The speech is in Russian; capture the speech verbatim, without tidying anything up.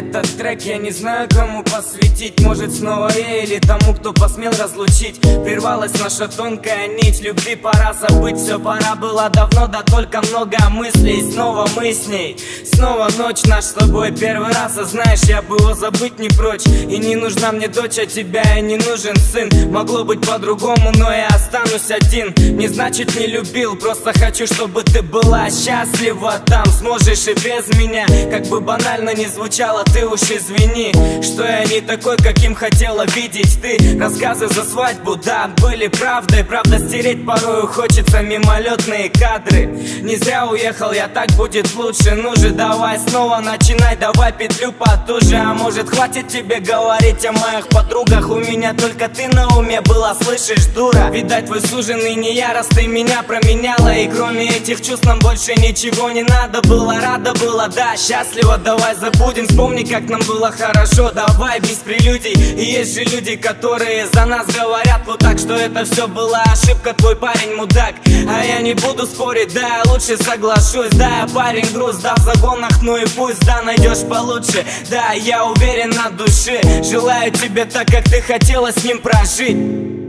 Этот трек я не знаю, кому посвятить. Может, снова ей или тому, кто посмел разлучить. Прервалась наша тонкая нить любви, пора забыть. Все пора было давно, да только много мыслей. Снова мы с ней, снова ночь наш с тобой первый раз. А знаешь, я бы его забыть не прочь. И не нужна мне дочь, а тебя и не нужен сын. Могло быть по-другому, но я останусь один. Не значит не любил, просто хочу, чтобы ты была счастлива там. Сможешь и без меня, как бы банально не звучало, ты уж извини, что я не такой, каким хотела видеть ты. Рассказы за свадьбу, да, были правдой. Правда, стереть порою хочется мимолетные кадры. Не зря уехал я, так будет лучше. Ну же, давай снова начинай, давай петлю потуже. А может, хватит тебе говорить о моих подругах? У меня только ты на уме была, слышишь, дура? Видать, твой суженый не я, раз ты меня променяла. И кроме этих чувств нам больше ничего не надо было. Рада была, да, счастлива, давай забудем. Вспомни, как нам было хорошо, давай без прелюдий. И есть же люди, которые за нас говорят вот так, что это все была ошибка, твой парень мудак. А я не буду спорить, да, я лучше соглашусь. Да, я парень груз, да, в загонах, ну и пусть, да, найдешь получше. Да, я уверен на душе, желаю тебе так, как ты хотела с ним прожить.